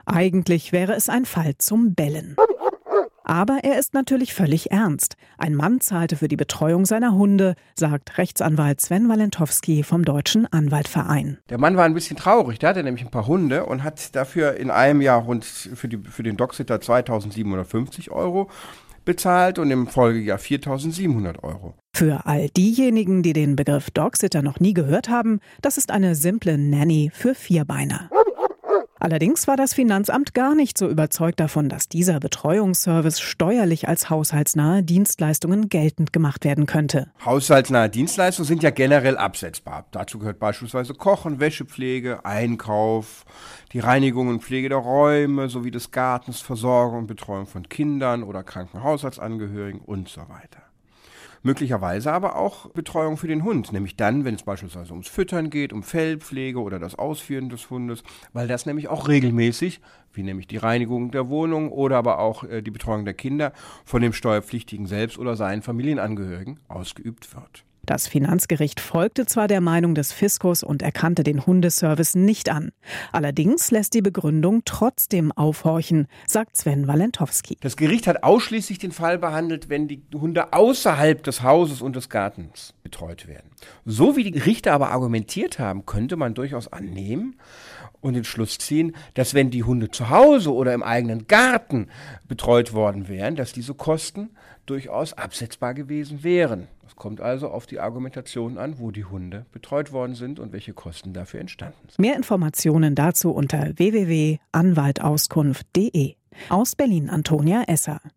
Eigentlich wäre es ein Fall zum Bellen. Aber er ist natürlich völlig ernst. Ein Mann zahlte für die Betreuung seiner Hunde, sagt Rechtsanwalt Sven Walentowski vom Deutschen Anwaltverein. Der Mann war ein bisschen traurig, der hatte nämlich ein paar Hunde und hat dafür in einem Jahr rund für den Dogsitter 2.750 € bezahlt und im Folgejahr 4.700 €. Für all diejenigen, die den Begriff Dogsitter noch nie gehört haben, das ist eine simple Nanny für Vierbeiner. Allerdings war das Finanzamt gar nicht so überzeugt davon, dass dieser Betreuungsservice steuerlich als haushaltsnahe Dienstleistungen geltend gemacht werden könnte. Haushaltsnahe Dienstleistungen sind ja generell absetzbar. Dazu gehört beispielsweise Kochen, Wäschepflege, Einkauf, die Reinigung und Pflege der Räume sowie des Gartens, Versorgung und Betreuung von Kindern oder kranken Haushaltsangehörigen und so weiter. Möglicherweise aber auch Betreuung für den Hund, nämlich dann, wenn es beispielsweise ums Füttern geht, um Fellpflege oder das Ausführen des Hundes, weil das nämlich auch regelmäßig, wie nämlich die Reinigung der Wohnung oder aber auch die Betreuung der Kinder, von dem Steuerpflichtigen selbst oder seinen Familienangehörigen ausgeübt wird. Das Finanzgericht folgte zwar der Meinung des Fiskus und erkannte den Hundeservice nicht an. Allerdings lässt die Begründung trotzdem aufhorchen, sagt Sven Walentowski. Das Gericht hat ausschließlich den Fall behandelt, wenn die Hunde außerhalb des Hauses und des Gartens betreut werden. So wie die Richter aber argumentiert haben, könnte man durchaus annehmen und den Schluss ziehen, dass wenn die Hunde zu Hause oder im eigenen Garten betreut worden wären, dass diese Kosten durchaus absetzbar gewesen wären. Es kommt also auf die Argumentation an, wo die Hunde betreut worden sind und welche Kosten dafür entstanden sind. Mehr Informationen dazu unter www.anwaltauskunft.de. Aus Berlin, Antonia Esser.